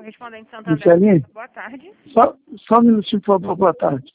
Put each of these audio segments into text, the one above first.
Correspondente Santander. Micheline? Boa tarde. Só um minutinho, por favor. Boa tarde.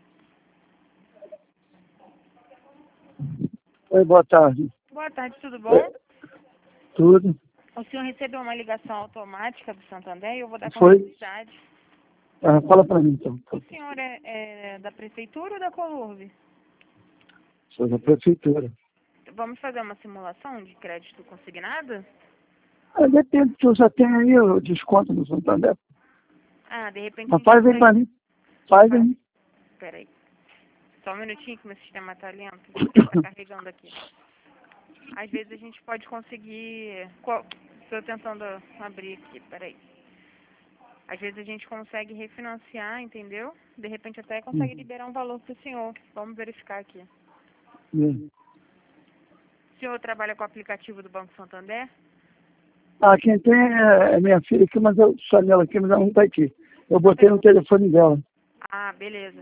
Oi, boa tarde. Boa tarde, tudo bom? Tudo? O senhor recebeu uma ligação automática do Santander e eu vou dar Foi? continuidade. Fala para mim, então. O senhor é da prefeitura ou da Colurb? Sou da prefeitura. Vamos fazer uma simulação de crédito consignado? Depende, que eu já tenho aí o desconto no Santander. Ah, de repente... Mas faz aí para mim. Faz aí. Peraí. Só um minutinho que meu sistema tá lento. Tá carregando aqui. Às vezes a gente pode conseguir... Estou tentando abrir aqui, peraí. Às vezes a gente consegue refinanciar, entendeu? De repente até consegue liberar um valor pro senhor. Vamos verificar aqui. O senhor trabalha com o aplicativo do Banco Santander? Quem tem é minha filha aqui, mas eu chamei ela aqui, mas ela não está aqui. Eu botei no telefone dela. Ah, beleza.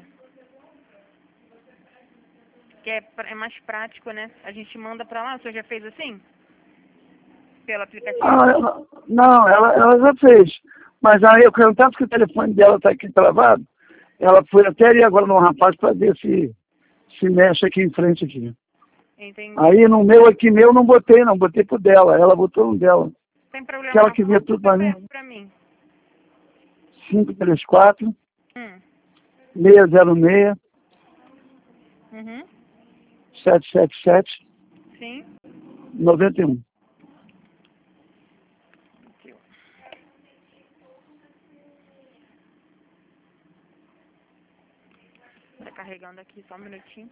Que é mais prático, né? A gente manda pra lá. O senhor já fez assim? Pelo aplicativo? Não, ela já fez. Mas aí eu perguntava que o telefone dela está aqui travado. Ela foi até ali agora no rapaz para ver se mexe aqui em frente aqui. Entendi. Aí no meu aqui, não botei não, botei pro dela. Ela botou no dela. Sem problema. Que ela que vê tudo para mim. Pra mim. 534 Hum. 606 Uhum. 777 Sim. 91. Tá carregando aqui, só um minutinho.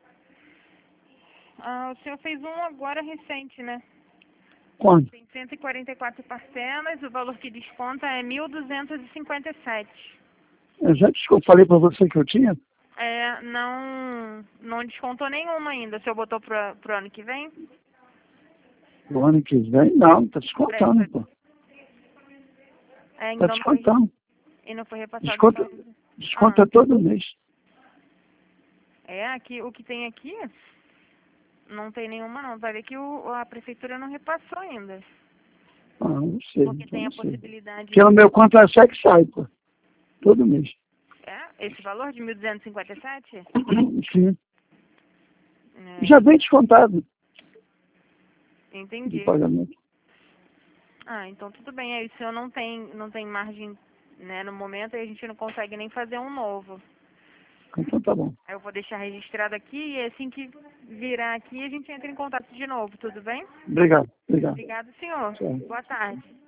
O senhor fez um agora recente, né? Quanto? Tem 144 parcelas, o valor que desconta é 1.257. Já disse que eu falei para você que eu tinha? Não descontou nenhuma ainda. O senhor botou pro ano que vem? O ano que vem, não, tá descontando, pô. Tá descontando. E não foi repassado. Desconta todo mês. Aqui, o que tem aqui não tem nenhuma não. Vai ver que a prefeitura não repassou ainda. Não sei. Porque tem a possibilidade... Porque no meu contra-cheque sai, pô. Todo mês. Esse valor de 1.257? Sim. Já vem descontado. Entendi. De pagamento. Então tudo bem. Aí o senhor não tem margem, né, no momento, e a gente não consegue nem fazer um novo. Então tá bom. Aí eu vou deixar registrado aqui e assim que virar aqui a gente entra em contato de novo, tudo bem? Obrigado. Obrigado, senhor. Tchau. Boa tarde.